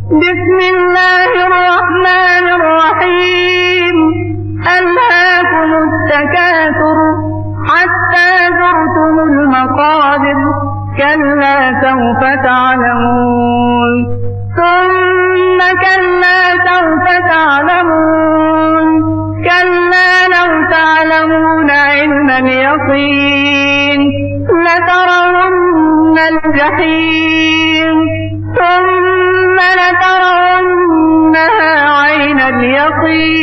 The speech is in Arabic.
بسم الله الرحمن الرحيم. ألهاكم التكاثر حتى زرتم المقابر كلا سوف تعلمون ثم كلا سوف تعلمون كلا لو تعلمون علم اليقين لترون الجحيم ثم لترونها عين اليقين